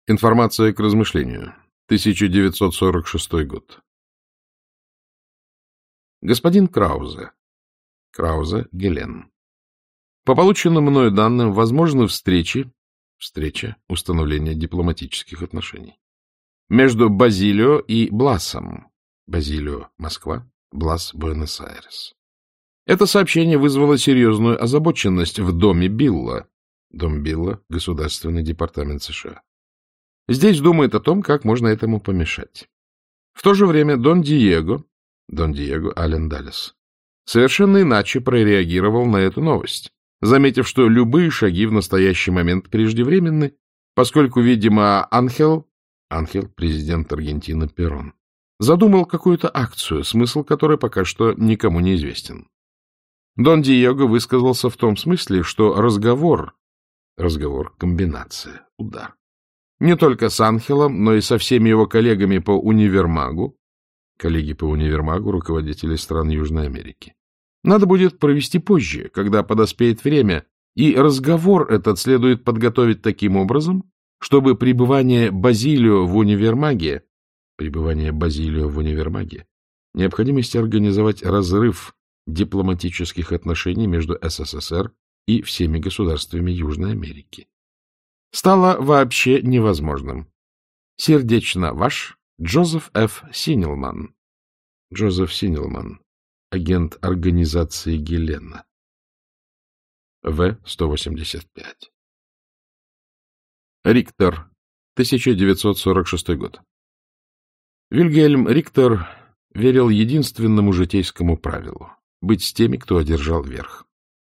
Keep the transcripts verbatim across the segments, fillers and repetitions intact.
Информация к размышлению. тысяча девятьсот сорок шестой год. Господин Краузе. Краузе Гелен. По полученным мною данным, возможны встречи, встреча, установление дипломатических отношений, между Базилио и Бласом. Базилио — Москва, Блас — Буэнос-Айрес. Это сообщение вызвало серьезную озабоченность в доме Билла. Дом Билла — Государственный департамент США. Здесь думают о том, как можно этому помешать. В то же время Дон Диего, Дон Диего Ален Даллес, совершенно иначе прореагировал на эту новость, заметив, что любые шаги в настоящий момент преждевременны, поскольку, видимо, Анхел, Анхел, президент Аргентины Перон, задумал какую-то акцию, смысл которой пока что никому не известен. Дон Диего высказался в том смысле, что разговор, разговор, комбинация, удар, не только с Анхелом, но и со всеми его коллегами по универмагу, коллеги по универмагу, руководители стран Южной Америки, надо будет провести позже, когда подоспеет время, и разговор этот следует подготовить таким образом, чтобы пребывание Базилио в универмаге, пребывание Базилио в универмаге, необходимости организовать разрыв дипломатических отношений между СССР и всеми государствами Южной Америки стало вообще невозможным. Сердечно ваш Джозеф Ф. Синелман. Джозеф Синелман, агент организации Гелена. В сто восемьдесят пять. Риктер, тысяча девятьсот сорок шестой год. Вильгельм Риктер верил единственному житейскому правилу — быть с теми, кто одержал верх.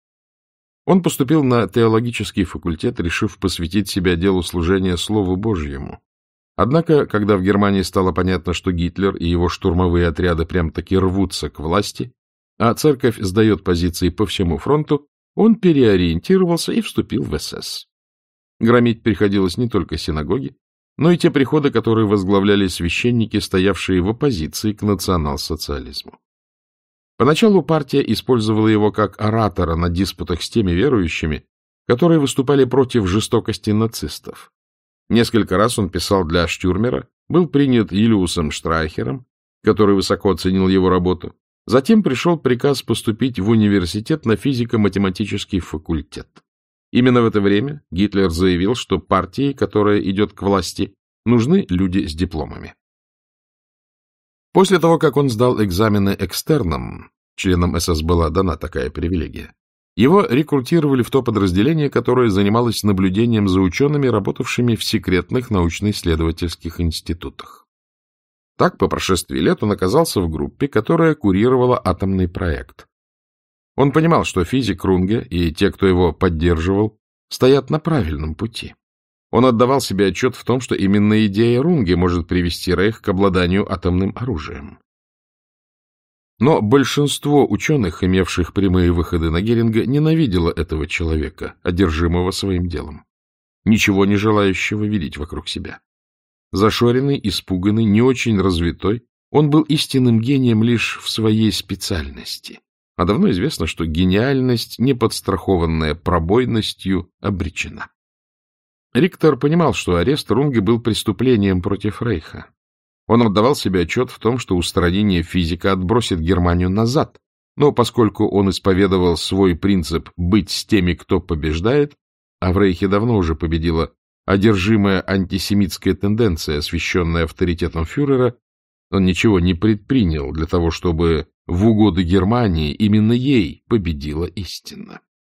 Он поступил на теологический факультет, решив посвятить себя делу служения Слову Божьему. Однако, когда в Германии стало понятно, что Гитлер и его штурмовые отряды прям-таки рвутся к власти, а церковь сдает позиции по всему фронту, он переориентировался и вступил в СС. Громить приходилось не только синагоги, но и те приходы, которые возглавляли священники, стоявшие в оппозиции к национал-социализму. Поначалу партия использовала его как оратора на диспутах с теми верующими, которые выступали против жестокости нацистов. Несколько раз он писал для Штюрмера, был принят Юлиусом Штрайхером, который высоко оценил его работу. Затем пришел приказ поступить в университет на физико-математический факультет. Именно в это время Гитлер заявил, что партии, которая идет к власти, нужны люди с дипломами. После того, как он сдал экзамены экстерном, членам СС была дана такая привилегия, его рекрутировали в то подразделение, которое занималось наблюдением за учеными, работавшими в секретных научно-исследовательских институтах. Так, по прошествии лет он оказался в группе, которая курировала атомный проект. Он понимал, что физик Рунге и те, кто его поддерживал, стоят на правильном пути. Он отдавал себе отчет в том, что именно идея Рунге может привести Рейх к обладанию атомным оружием. Но большинство ученых, имевших прямые выходы на Геринга, ненавидело этого человека, одержимого своим делом, ничего не желающего видеть вокруг себя. Зашоренный, испуганный, не очень развитой, он был истинным гением лишь в своей специальности. А давно известно, что гениальность, не подстрахованная пробойностью, обречена. Риктер понимал, что арест Рунге был преступлением против Рейха. Он отдавал себе отчет в том, что устранение физика отбросит Германию назад, но поскольку он исповедовал свой принцип «быть с теми, кто побеждает», а в Рейхе давно уже победила одержимая антисемитская тенденция, освещенная авторитетом фюрера, он ничего не предпринял для того, чтобы в угоду Германии именно ей победила истина.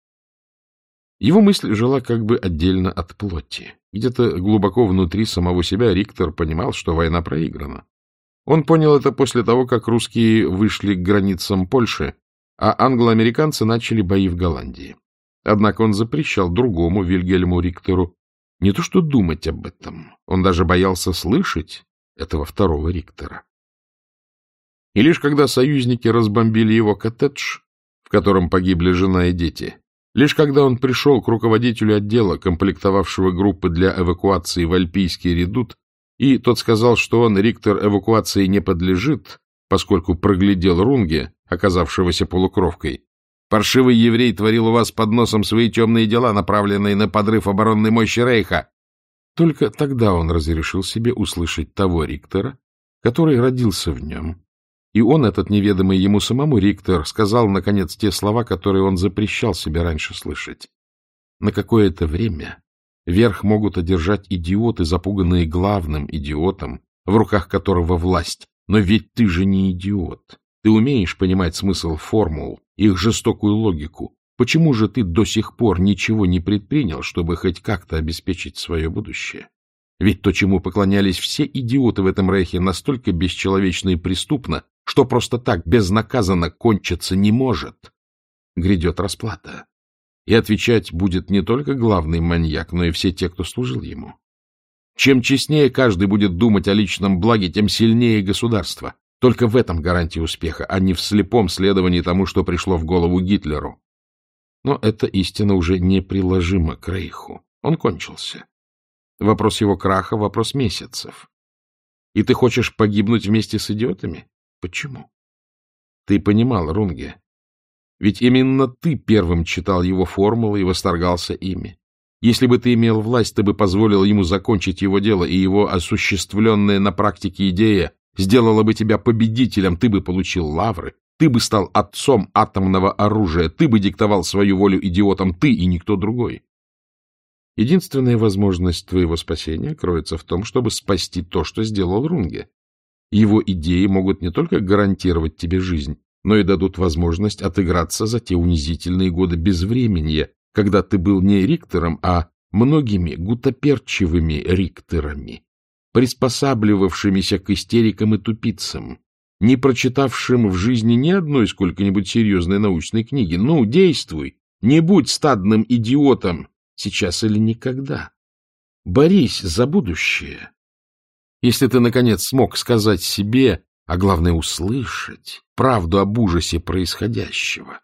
Его мысль жила как бы отдельно от плоти. Где-то глубоко внутри самого себя Риктер понимал, что война проиграна. Он понял это после того, как русские вышли к границам Польши, а англо-американцы начали бои в Голландии. Однако он запрещал другому Вильгельму Риктеру не то что думать об этом, он даже боялся слышать этого второго Риктера. И лишь когда союзники разбомбили его коттедж, в котором погибли жена и дети, лишь когда он пришел к руководителю отдела, комплектовавшего группы для эвакуации в Альпийский редут, и тот сказал, что он, Риктер, эвакуации не подлежит, поскольку проглядел Рунге, оказавшегося полукровкой. Паршивый еврей творил у вас под носом свои темные дела, направленные на подрыв оборонной мощи Рейха. Только тогда он разрешил себе услышать того Риктора, который родился в нем. И он, этот неведомый ему самому Риктор, сказал, наконец, те слова, которые он запрещал себе раньше слышать. На какое-то время верх могут одержать идиоты, запуганные главным идиотом, в руках которого власть. Но ведь ты же не идиот. Ты умеешь понимать смысл формул, их жестокую логику. Почему же ты до сих пор ничего не предпринял, чтобы хоть как-то обеспечить свое будущее? Ведь то, чему поклонялись все идиоты в этом рейхе, настолько бесчеловечно и преступно, что просто так безнаказанно кончиться не может. Грядет расплата. И отвечать будет не только главный маньяк, но и все те, кто служил ему. Чем честнее каждый будет думать о личном благе, тем сильнее государство. Только в этом гарантия успеха, а не в слепом следовании тому, что пришло в голову Гитлеру. Но эта истина уже неприложима к рейху. Он кончился. Вопрос его краха — вопрос месяцев. И ты хочешь погибнуть вместе с идиотами? Почему? Ты понимал, Рунге. Ведь именно ты первым читал его формулы и восторгался ими. Если бы ты имел власть, ты бы позволил ему закончить его дело, и его осуществленная на практике идея сделала бы тебя победителем, ты бы получил лавры, ты бы стал отцом атомного оружия, ты бы диктовал свою волю идиотам, ты и никто другой. Единственная возможность твоего спасения кроется в том, чтобы спасти то, что сделал Рунге. Его идеи могут не только гарантировать тебе жизнь, но и дадут возможность отыграться за те унизительные годы безвременья, когда ты был не риктором, а многими гутоперчивыми рикторами, приспосабливавшимися к истерикам и тупицам, не прочитавшим в жизни ни одной сколько-нибудь серьезной научной книги. Ну, действуй, не будь стадным идиотом, сейчас или никогда. Борись за будущее. Если ты, наконец, смог сказать себе, а главное услышать, правду об ужасе происходящего.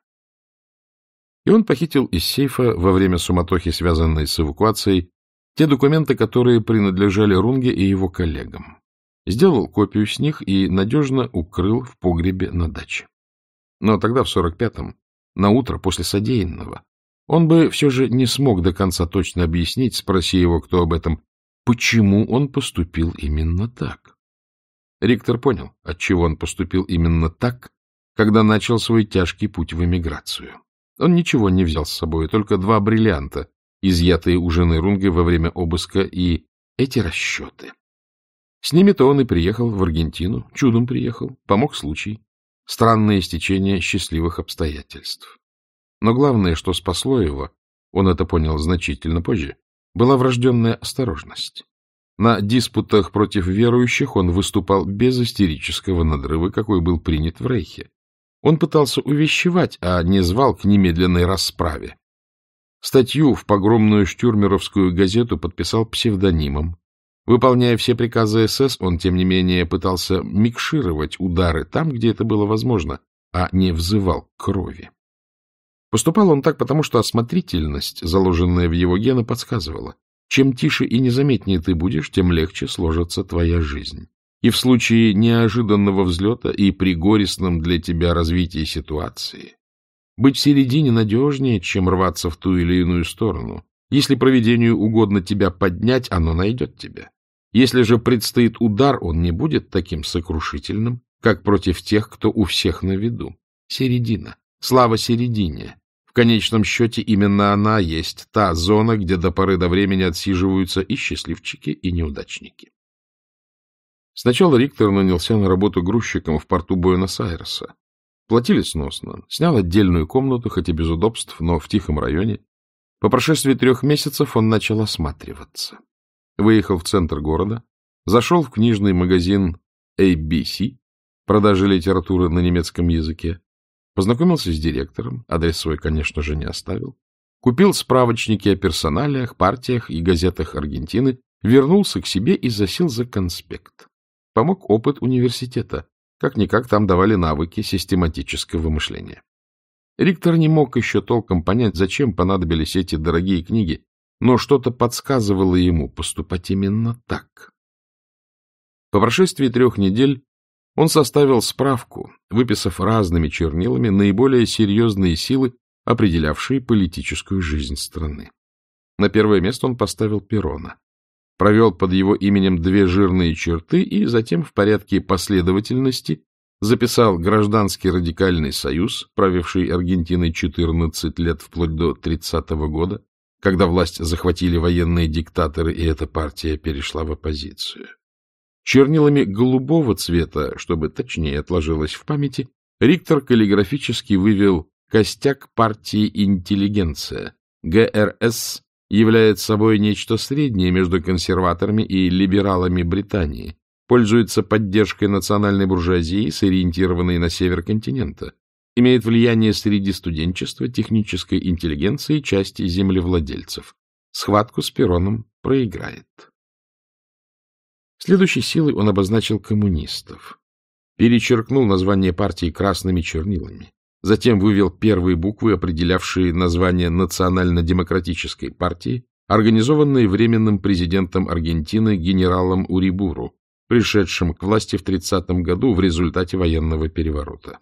И он похитил из сейфа во время суматохи, связанной с эвакуацией, те документы, которые принадлежали Рунге и его коллегам. Сделал копию с них и надежно укрыл в погребе на даче. Но тогда, в сорок пятом, наутро после содеянного, он бы все же не смог до конца точно объяснить, спроси его, кто об этом, почему он поступил именно так. Риктор понял, отчего он поступил именно так, когда начал свой тяжкий путь в эмиграцию. Он ничего не взял с собой, только два бриллианта, изъятые у жены Рунге во время обыска, и эти расчеты. С ними-то он и приехал в Аргентину, чудом приехал, помог случай, странное стечение счастливых обстоятельств. Но главное, что спасло его, он это понял значительно позже, была врожденная осторожность. На диспутах против верующих он выступал без истерического надрыва, какой был принят в рейхе. Он пытался увещевать, а не звал к немедленной расправе. Статью в погромную штюрмеровскую газету подписал псевдонимом. Выполняя все приказы эс эс, он, тем не менее, пытался микшировать удары там, где это было возможно, а не взывал к крови. Поступал он так, потому что осмотрительность, заложенная в его гены, подсказывала. Чем тише и незаметнее ты будешь, тем легче сложится твоя жизнь. И в случае неожиданного взлета и при горестном для тебя развитии ситуации быть в середине надежнее, чем рваться в ту или иную сторону. Если провидению угодно тебя поднять, оно найдет тебя. Если же предстоит удар, он не будет таким сокрушительным, как против тех, кто у всех на виду. Середина. Слава середине. В конечном счете именно она есть та зона, где до поры до времени отсиживаются и счастливчики, и неудачники. Сначала Риктор нанялся на работу грузчиком в порту Буэнос-Айреса. Платили сносно, снял отдельную комнату, хоть и без удобств, но в тихом районе. По прошествии трех месяцев он начал осматриваться. Выехал в центр города, зашел в книжный магазин эй би си, продажи литературы на немецком языке, познакомился с директором, адрес свой, конечно же, не оставил, купил справочники о персоналиях, партиях и газетах Аргентины, вернулся к себе и засел за конспект. Помог опыт университета. Как-никак там давали навыки систематического мышления. Риктор не мог еще толком понять, зачем понадобились эти дорогие книги, но что-то подсказывало ему поступать именно так. По прошествии трех недель он составил справку, выписав разными чернилами наиболее серьезные силы, определявшие политическую жизнь страны. На первое место он поставил Перона. провел под его именем две жирные черты и затем в порядке последовательности записал Гражданский радикальный союз, правивший Аргентиной четырнадцать лет вплоть до тридцатого года, когда власть захватили военные диктаторы, и эта партия перешла в оппозицию. Чернилами голубого цвета, чтобы точнее отложилось в памяти, Риктор каллиграфически вывел «Костяк партии «Интеллигенция». ГРС является собой нечто среднее между консерваторами и либералами Британии, пользуется поддержкой национальной буржуазии, сориентированной на север континента, имеет влияние среди студенчества, технической интеллигенции и части землевладельцев. Схватку с Пероном проиграет. Следующей силой он обозначил коммунистов. Перечеркнул название партии красными чернилами. Затем вывел первые буквы, определявшие название Национально-демократической партии, организованной временным президентом Аргентины генералом Урибуру, пришедшим к власти в тридцатом году в результате военного переворота.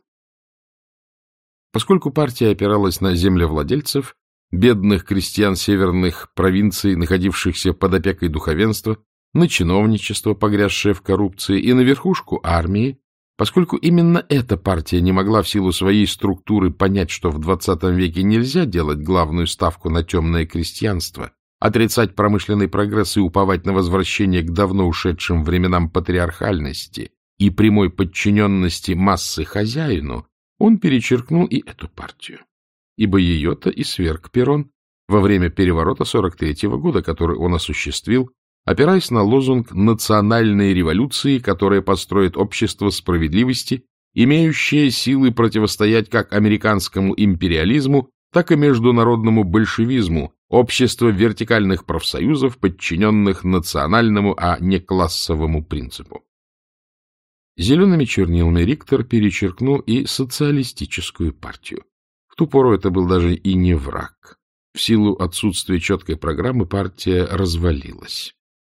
Поскольку партия опиралась на землевладельцев, бедных крестьян северных провинций, находившихся под опекой духовенства, на чиновничество, погрязшее в коррупции, и на верхушку армии, поскольку именно эта партия не могла в силу своей структуры понять, что в двадцатом веке нельзя делать главную ставку на темное крестьянство, отрицать промышленный прогресс и уповать на возвращение к давно ушедшим временам патриархальности и прямой подчиненности массы хозяину, он перечеркнул и эту партию, ибо ее-то и сверг Перон во время переворота сорок третьего года, который он осуществил, опираясь на лозунг национальной революции, которая построит общество справедливости, имеющее силы противостоять как американскому империализму, так и международному большевизму, общество вертикальных профсоюзов, подчиненных национальному, а не классовому принципу. Зелеными чернилами Риктор перечеркнул и социалистическую партию. В ту пору это был даже и не враг. В силу отсутствия четкой программы партия развалилась.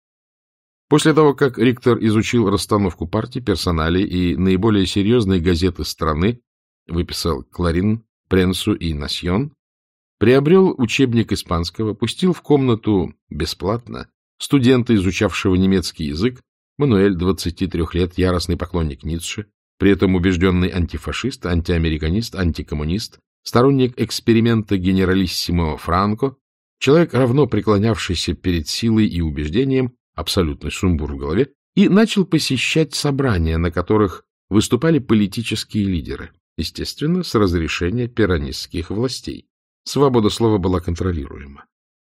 После того, как Риктор изучил расстановку партий, персоналей и наиболее серьезные газеты страны, выписал «Кларин», «Пренсу» и «Насьон», приобрел учебник испанского, пустил в комнату бесплатно студента, изучавшего немецкий язык, Мануэль, двадцати трёх лет, яростный поклонник Ницше, при этом убежденный антифашист, антиамериканист, антикоммунист, сторонник эксперимента генералиссимо Франко, человек, равно преклонявшийся перед силой и убеждением, абсолютный сумбур в голове, и начал посещать собрания, на которых выступали политические лидеры, естественно, с разрешения перонистских властей. Свобода слова была контролируема.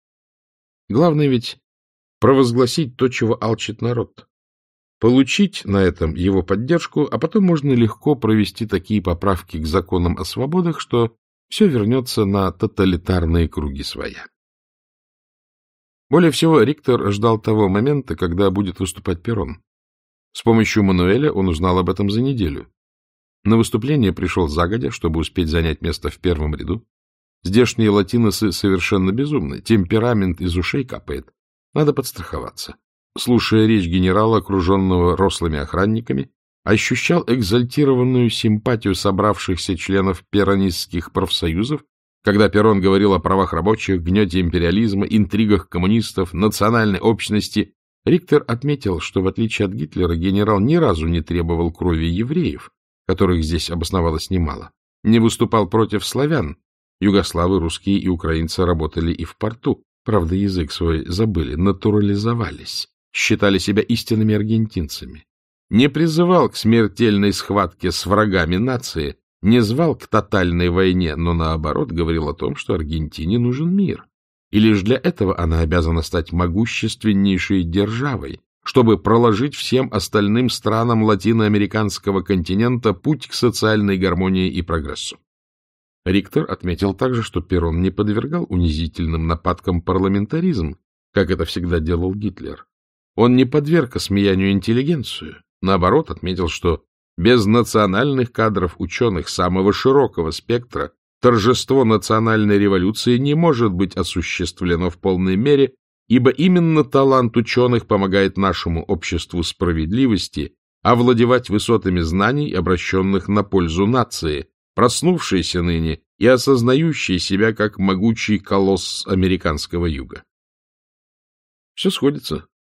Главное ведь провозгласить то, чего алчит народ. Получить на этом его поддержку, а потом можно легко провести такие поправки к законам о свободах, что все вернется на тоталитарные круги своя. Более всего Риктор ждал того момента, когда будет выступать Перон. С помощью Мануэля он узнал об этом за неделю. На выступление пришел загодя, чтобы успеть занять место в первом ряду. Здешние латиносы совершенно безумны, темперамент из ушей капает. Надо подстраховаться. Слушая речь генерала, окруженного рослыми охранниками, ощущал экзальтированную симпатию собравшихся членов перонистских профсоюзов, когда Перон говорил о правах рабочих, гнете империализма, интригах коммунистов, национальной общности. Риктор отметил, что, в отличие от Гитлера, генерал ни разу не требовал крови евреев, которых здесь обосновалось немало, не выступал против славян. Югославы, русские и украинцы работали и в порту, правда, язык свой забыли, натурализовались, считали себя истинными аргентинцами. Не призывал к смертельной схватке с врагами нации, не звал к тотальной войне, но, наоборот, говорил о том, что Аргентине нужен мир. И лишь для этого она обязана стать могущественнейшей державой, чтобы проложить всем остальным странам латиноамериканского континента путь к социальной гармонии и прогрессу. Риктор отметил также, что Перон не подвергал унизительным нападкам парламентаризм, как это всегда делал Гитлер. Он не подверг осмеянию интеллигенцию. Наоборот, отметил, что без национальных кадров ученых самого широкого спектра торжество национальной революции не может быть осуществлено в полной мере, ибо именно талант ученых помогает нашему обществу справедливости овладевать высотами знаний, обращенных на пользу нации, проснувшейся ныне и осознающей себя как могучий колосс американского юга. Все сходится,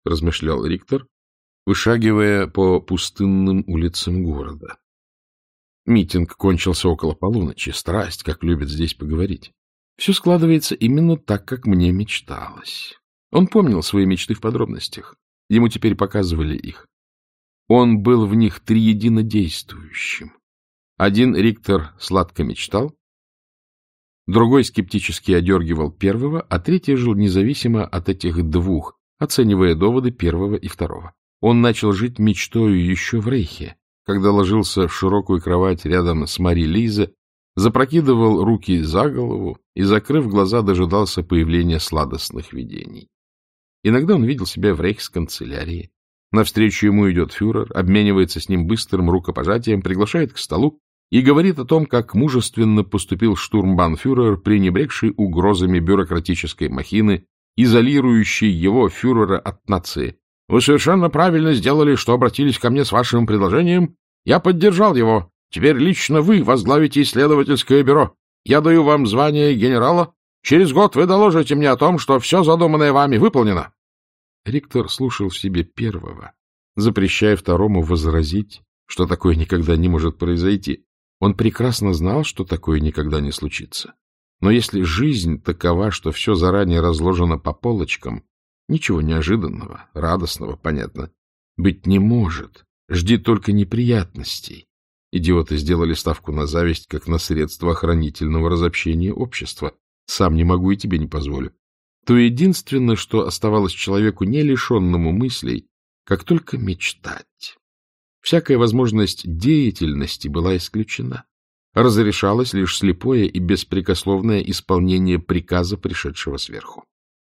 размышлял Риктор, вышагивая по пустынным улицам города. Митинг кончился около полуночи. Страсть, как любят здесь поговорить. Все складывается именно так, как мне мечталось. Он помнил свои мечты в подробностях. Ему теперь показывали их. Он был в них триедино действующим. Один Риктор сладко мечтал, другой скептически одергивал первого, а третий жил независимо от этих двух, оценивая доводы первого и второго. Он начал жить мечтою еще в Рейхе, когда ложился в широкую кровать рядом с Мари Лизе, запрокидывал руки за голову и, закрыв глаза, дожидался появления сладостных видений. Иногда он видел себя в рейхсканцелярии. Навстречу ему идет фюрер, обменивается с ним быстрым рукопожатием, приглашает к столу и говорит о том, как мужественно поступил штурмбанфюрер, пренебрегший угрозами бюрократической махины, изолирующей его фюрера от нации. «Вы совершенно правильно сделали, что обратились ко мне с вашим предложением. Я поддержал его. Теперь лично вы возглавите исследовательское бюро. Я даю вам звание генерала. Через год вы доложите мне о том, что все задуманное вами выполнено». Риктор слушал в себе первого, запрещая второму возразить, что такое никогда не может произойти. Он прекрасно знал, что такое никогда не случится. Но если жизнь такова, что все заранее разложено по полочкам, ничего неожиданного, радостного, понятно, быть не может. Жди только неприятностей. Идиоты сделали ставку на зависть, как на средство охранительного разобщения общества. Сам не могу и тебе не позволю. То единственное, что оставалось человеку, не лишенному мыслей, как только мечтать. Всякая возможность деятельности была исключена. Разрешалось лишь слепое и беспрекословное исполнение приказа, пришедшего сверху.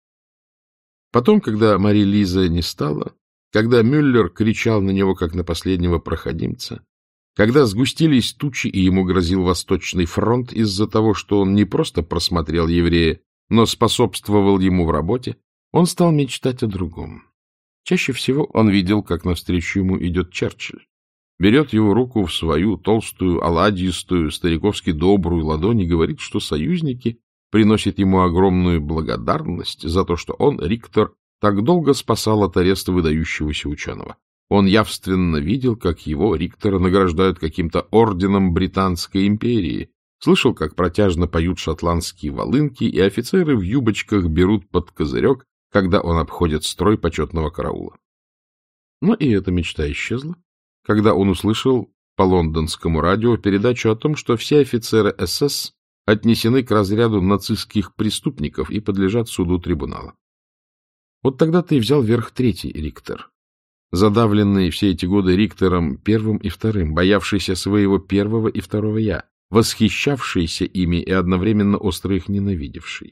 Потом, когда Мари Лиза не стала, когда Мюллер кричал на него, как на последнего проходимца, когда сгустились тучи и ему грозил Восточный фронт из-за того, что он не просто просмотрел еврея, но способствовал ему в работе, он стал мечтать о другом. Чаще всего он видел, как навстречу ему идет Черчилль. Берет его руку в свою толстую, оладьистую, стариковски добрую ладонь и говорит, что союзники приносят ему огромную благодарность за то, что он, Риктор, так долго спасал от ареста выдающегося ученого. Он явственно видел, как его, Риктора, награждают каким-то орденом Британской империи, слышал, как протяжно поют шотландские волынки, и офицеры в юбочках берут под козырек, когда он обходит строй почетного караула. Но и эта мечта исчезла, когда он услышал по лондонскому радио передачу о том, что все офицеры эс эс отнесены к разряду нацистских преступников и подлежат суду трибунала. Вот тогда-то и взял верх третий Риктор, задавленный все эти годы Риктором первым и вторым, боявшийся своего первого и второго «я», восхищавшийся ими и одновременно остро их ненавидевший.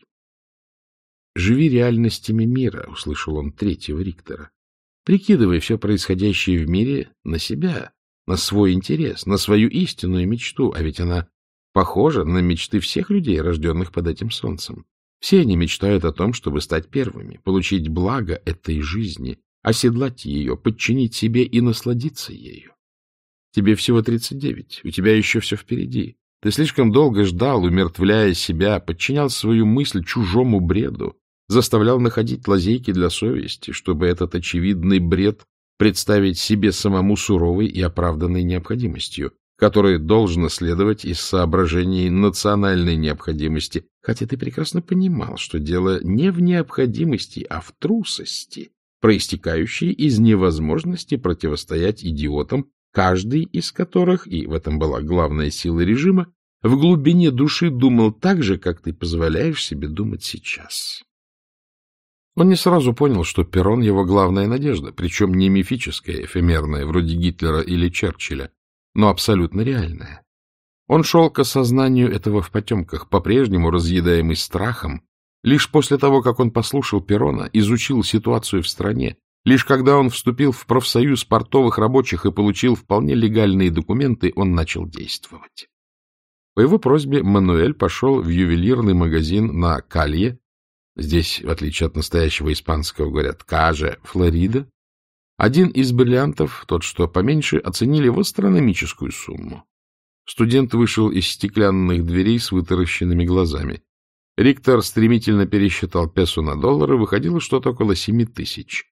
«Живи реальностями мира», — услышал он третьего Риктора. «Прикидывай все происходящее в мире на себя, на свой интерес, на свою истинную мечту, а ведь она похожа на мечты всех людей, рожденных под этим солнцем. Все они мечтают о том, чтобы стать первыми, получить благо этой жизни, оседлать ее, подчинить себе и насладиться ею. Тебе всего тридцать девять, у тебя еще все впереди. Ты слишком долго ждал, умертвляя себя, подчинял свою мысль чужому бреду, заставлял находить лазейки для совести, чтобы этот очевидный бред представить себе самому суровой и оправданной необходимостью, которой должно следовать из соображений национальной необходимости, хотя ты прекрасно понимал, что дело не в необходимости, а в трусости, проистекающей из невозможности противостоять идиотам, каждый из которых, и в этом была главная сила режима, в глубине души думал так же, как ты позволяешь себе думать сейчас. Он не сразу понял, что Перрон — его главная надежда, причем не мифическая, эфемерная, вроде Гитлера или Черчилля, но абсолютно реальная. Он шел к осознанию этого в потемках, по-прежнему разъедаемый страхом, лишь после того, как он послушал Перрона, изучил ситуацию в стране, лишь когда он вступил в профсоюз портовых рабочих и получил вполне легальные документы, он начал действовать. По его просьбе Мануэль пошел в ювелирный магазин на Калье, здесь, в отличие от настоящего испанского, говорят «Каже», Флорида. Один из бриллиантов, тот, что поменьше, оценили в астрономическую сумму. Студент вышел из стеклянных дверей с вытаращенными глазами. Риктор стремительно пересчитал песо на доллары, выходило что-то около семи тысяч.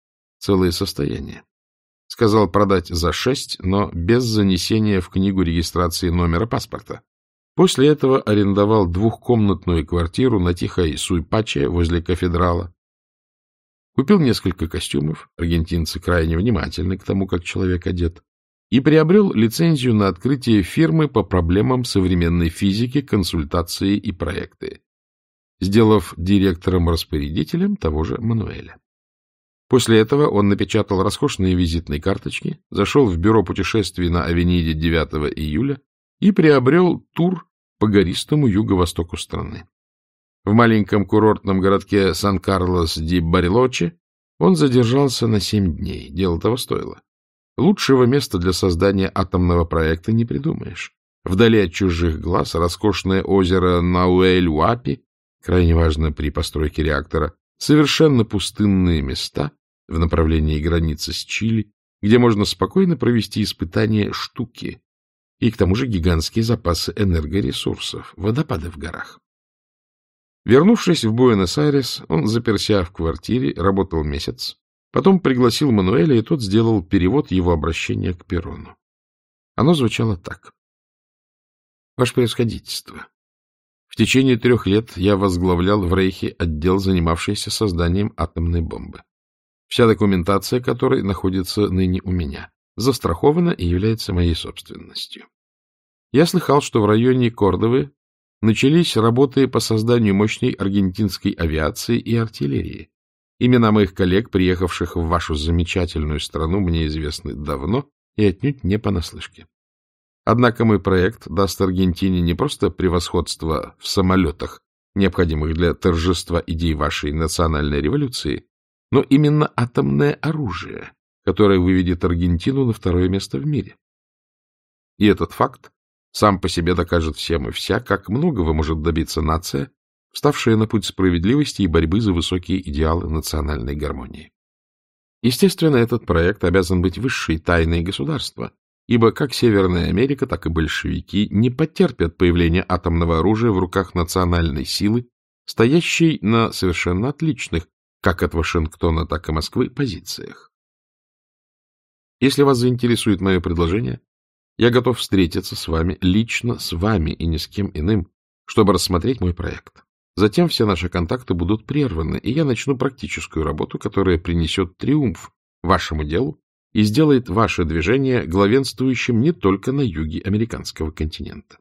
целое состояние. Сказал продать за шесть, но без занесения в книгу регистрации номера паспорта. После этого арендовал двухкомнатную квартиру на Тихой Суйпаче возле кафедрала. Купил несколько костюмов, аргентинцы крайне внимательны к тому, как человек одет, и приобрел лицензию на открытие фирмы по проблемам современной физики, консультации и проекты, сделав директором-распорядителем того же Мануэля. После этого он напечатал роскошные визитные карточки, зашел в бюро путешествий на Авениде девятого июля и приобрел тур по гористому юго-востоку страны. В маленьком курортном городке Сан-Карлос-ди-Барилоче он задержался на семь дней. Дело того стоило. Лучшего места для создания атомного проекта не придумаешь. Вдали от чужих глаз роскошное озеро Науэль-Уапи, крайне важно при постройке реактора, совершенно пустынные места в направлении границы с Чили, где можно спокойно провести испытания штуки, и к тому же гигантские запасы энергоресурсов, водопады в горах. Вернувшись в Буэнос-Айрес, он заперся в квартире, работал месяц, потом пригласил Мануэля, и тот сделал перевод его обращения к Перрону. Оно звучало так. «Ваше превосходительство, в течение трех лет я возглавлял в Рейхе отдел, занимавшийся созданием атомной бомбы, вся документация которой находится ныне у меня, застрахована и является моей собственностью. Я слыхал, что в районе Кордовы начались работы по созданию мощной аргентинской авиации и артиллерии. Имена моих коллег, приехавших в вашу замечательную страну, мне известны давно и отнюдь не понаслышке. Однако мой проект даст Аргентине не просто превосходство в самолетах, необходимых для торжества идей вашей национальной революции, но именно атомное оружие, которое выведет Аргентину на второе место в мире. И этот факт сам по себе докажет всем и вся, как многого может добиться нация, вставшая на путь справедливости и борьбы за высокие идеалы национальной гармонии. Естественно, этот проект обязан быть высшей тайной государства, ибо как Северная Америка, так и большевики не потерпят появления атомного оружия в руках национальной силы, стоящей на совершенно отличных, как от Вашингтона, так и Москвы, позициях. Если вас заинтересует мое предложение, я готов встретиться с вами, лично с вами и ни с кем иным, чтобы рассмотреть мой проект. Затем все наши контакты будут прерваны, и я начну практическую работу, которая принесет триумф вашему делу и сделает ваше движение главенствующим не только на юге американского континента.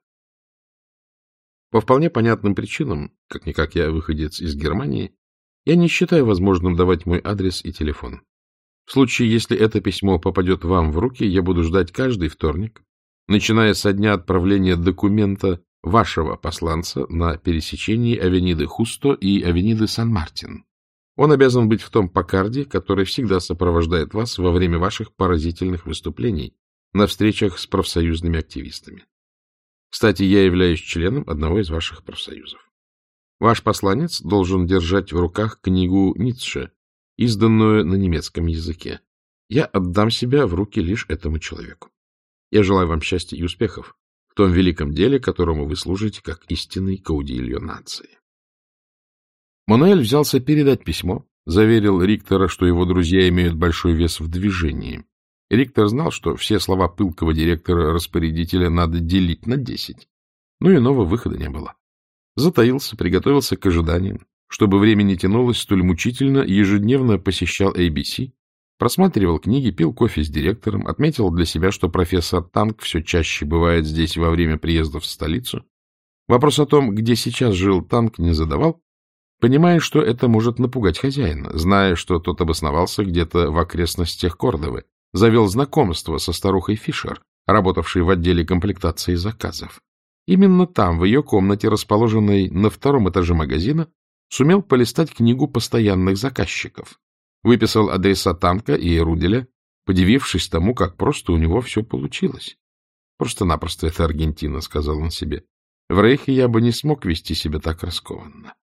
По вполне понятным причинам, как-никак я выходец из Германии, я не считаю возможным давать мой адрес и телефон. В случае, если это письмо попадет вам в руки, я буду ждать каждый вторник, начиная со дня отправления документа вашего посланца на пересечении Авениды Хусто и Авениды Сан-Мартин. Он обязан быть в том Паккарде, который всегда сопровождает вас во время ваших поразительных выступлений на встречах с профсоюзными активистами. Кстати, я являюсь членом одного из ваших профсоюзов. Ваш посланец должен держать в руках книгу Ницше, изданную на немецком языке. Я отдам себя в руки лишь этому человеку. Я желаю вам счастья и успехов в том великом деле, которому вы служите как истинный каудильо нации. Мануэль взялся передать письмо, заверил Риктора, что его друзья имеют большой вес в движении. Риктор знал, что все слова пылкого директора-распорядителя надо делить на десять, но иного выхода не было. Затаился, приготовился к ожиданиям, чтобы время не тянулось столь мучительно, ежедневно посещал эй би си, просматривал книги, пил кофе с директором, отметил для себя, что профессор Танк все чаще бывает здесь во время приездов в столицу. Вопрос о том, где сейчас жил Танк, не задавал, понимая, что это может напугать хозяина, зная, что тот обосновался где-то в окрестностях Кордовы, завел знакомство со старухой Фишер, работавшей в отделе комплектации заказов. Именно там, в ее комнате, расположенной на втором этаже магазина, сумел полистать книгу постоянных заказчиков, выписал адреса Танка и Руделя, подивившись тому, как просто у него все получилось. Просто-напросто это Аргентина, — сказал он себе. В Рейхе я бы не смог вести себя так раскованно.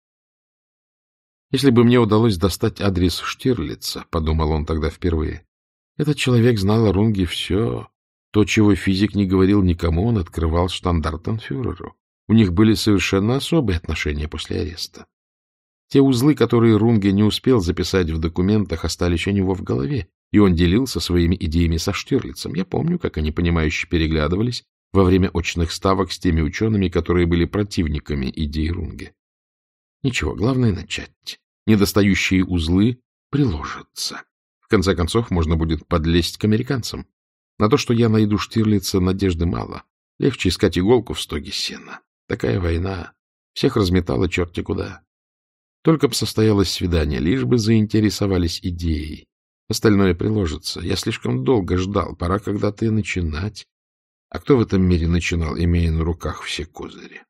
Если бы мне удалось достать адрес Штирлица, — подумал он тогда впервые, — этот человек знал о Рунге все. То, чего физик не говорил никому, он открывал штандартенфюреру. У них были совершенно особые отношения после ареста. Те узлы, которые Рунге не успел записать в документах, остались у него в голове, и он делился своими идеями со Штирлицем. Я помню, как они понимающе переглядывались во время очных ставок с теми учеными, которые были противниками идей Рунге. Ничего, главное начать. Недостающие узлы приложатся. В конце концов, можно будет подлезть к американцам. На то, что я найду Штирлица, надежды мало. Легче искать иголку в стоге сена. Такая война всех разметала черти куда. Только б состоялось свидание, лишь бы заинтересовались идеей. Остальное приложится. Я слишком долго ждал, пора когда-то и начинать. А кто в этом мире начинал, имея на руках все козыри?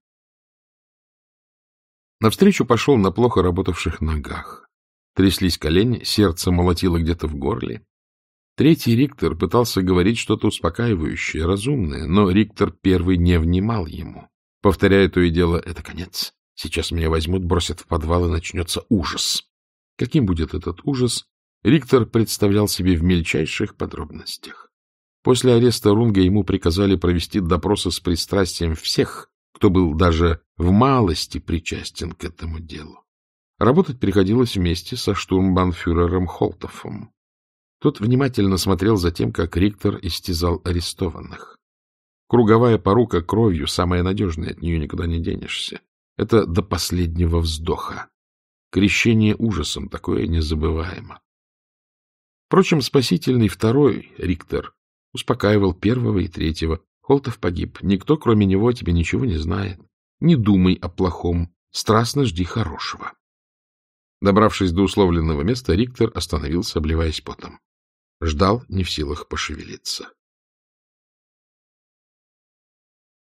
Навстречу пошел на плохо работавших ногах. Тряслись колени, сердце молотило где-то в горле. Третий Риктор пытался говорить что-то успокаивающее, разумное, но Риктор первый не внимал ему, повторяя то и дело: «Это конец. Сейчас меня возьмут, бросят в подвал, и начнется ужас». Каким будет этот ужас, Риктор представлял себе в мельчайших подробностях. После ареста Рунга ему приказали провести допросы с пристрастием всех, кто был даже в малости причастен к этому делу. Работать приходилось вместе со штурмбанфюрером Холтофом. Тот внимательно смотрел за тем, как Риктор истязал арестованных. Круговая порука кровью, самая надежная, от нее никуда не денешься. Это до последнего вздоха. Крещение ужасом, такое незабываемо. Впрочем, спасительный второй Риктор успокаивал первого и третьего. Холтов погиб. Никто, кроме него, о тебе ничего не знает. Не думай о плохом. Страстно жди хорошего. Добравшись до условленного места, Риктор остановился, обливаясь потом. Ждал, не в силах пошевелиться.